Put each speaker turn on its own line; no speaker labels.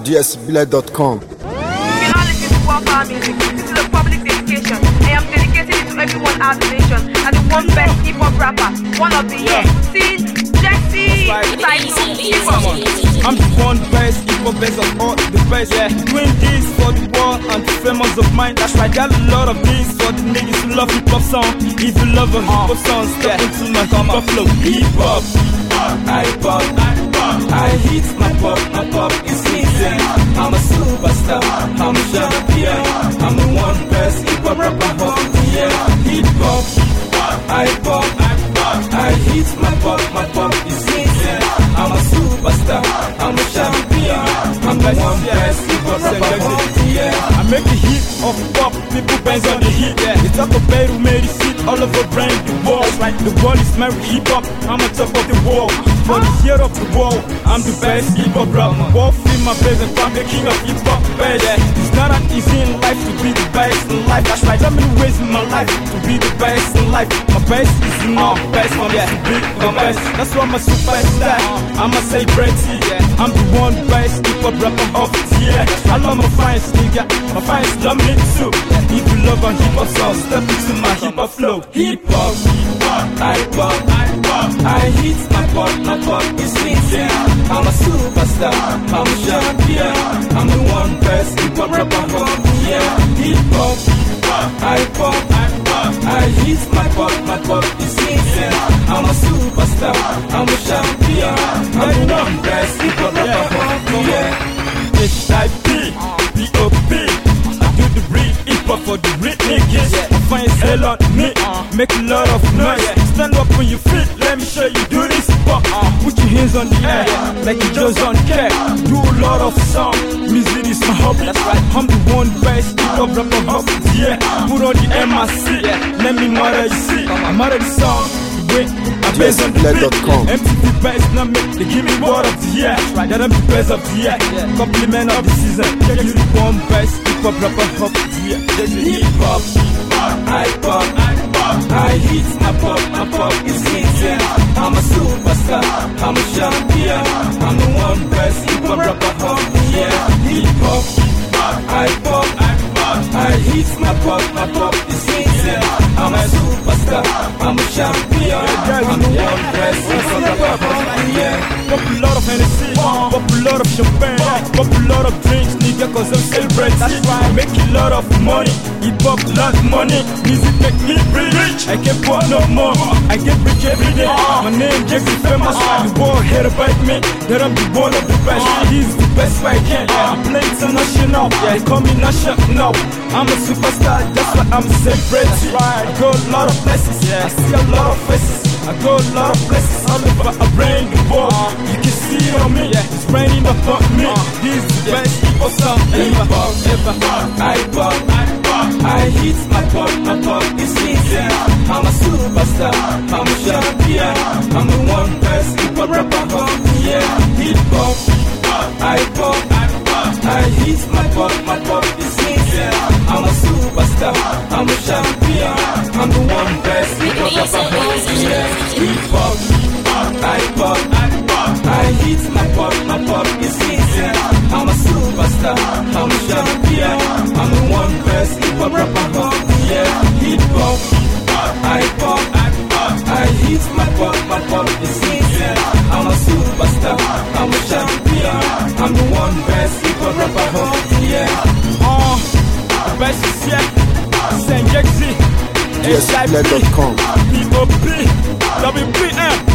dsbile.com.
You cannot listen to Warpower music. This is a public dedication. I am dedicating it to everyone out the nation. And the one best hip-hop rapper, one of the year. See, Jesse,
I'm the one best, hip-hop best of all the best, yeah. Doing this for the world and the famous of mine. That's right, got a lot of things for the niggas who love hip-hop song. If you love a hip-hop song, step into my hip-hop flow. Hip-hop, hip-hop, I hit my pop is easy. I'm a superstar, I'm a champion. I'm the one best hip-hop rapper of the year. Hip-hop, hip-hop, I hit my pop is easy. I'm a superstar, I'm a champion. I'm the one best hip-hop rapper of the year. I make the hit of pop, people bangs on the hit, yeah. It's up a bed who made it sit all over brand the world. Right, the world is my hip-hop, I'm on top of the world. For the year of the world, I'm the best hip-hop rapper. Wolf in my place and I'm the king of hip-hop, yeah. It's not an easy in life to be the best in life. That's right, I'm many ways in my life to be the best in life. My best is not best for me to be the best. That's why I'm a superstar, I'm a celebrity, yeah. I'm the one best hip-hop rapper of the year. I love my fans, nigga, my fans love me too. If you love a hip-hop song, step into my hip-hop flow. Hip-hop, hip-hop, I hit my pop is easy. I'm a superstar, I'm a champion. I'm the one best hip-hop rapper of the year. Hip-hop, hip-hop, I hit my pop is easy. I'm a superstar, I'm a champion. I'm the one best hip-hop rapper of the year. H-I-P-P-O-P, I do the real hip-hop for the real niggas. I find hell on me, make a lot of noise. Stand up on your feet, let me show you do this hip-hop. Put your hands on the air, like you just don't care. Do a lot of song, music is my hobby. That's right, I'm the one best hip-hop rapper of the year. Put on the MIC, let me murder you see. I'm out of the song, I'm based on the beat. MTV best, now make they give me word of the year. That I'm the best of the year, compliment of the season. You the one best hip-hop rapper of the year. Hip-hop, hip-hop, I hit my pop is easy. I'm a superstar, I'm a champion. I'm the one best hip-hop rapper of the year. Hip-hop, hip-hop, I hit my pop is easy. I'm a superstar, I'm a champion. I'm the one best hip-hop rapper of the year. Pop a lot of Hennessy, pop a lot of champagne, pop a lot of drinks, nigga, cause I'm celebrating. That's right, make a lot of money, hip-hop lot money. Music make me rich, I can't pour no more. I get rich every day, my name Jesse famous. The world heard about me, that I'm the one of the best. He's the best I can, I play international, they call me national. I'm a superstar, that's why I'm celebrating. I go a lot of places, I see a lot of faces. I go a lot of places all over around the world. You can see it on me, it's raining upon me. This is the best hip-hop song ever. I hit my pop is easy. I'm a superstar, I'm a champion. I'm the one best hip-hop rapper of the year. Hip-hop, hip-hop, I hit my pop is easy. I'm a superstar, I'm a champion. I'm the one best hip-hop rapper of the year. Hip-hop, hip-hop, I hit my pop is easy. I'm a superstar, I'm a champion. I'm the one best hip-hop rapper of the year. Hip-hop, hip-hop, I hit my pop is easy. I'm a superstar, I'm a champion. I'm the one best hip-hop rapper of the year. The best is here, Saint Jexy,
dsbile.com.
P.O.P, WPM.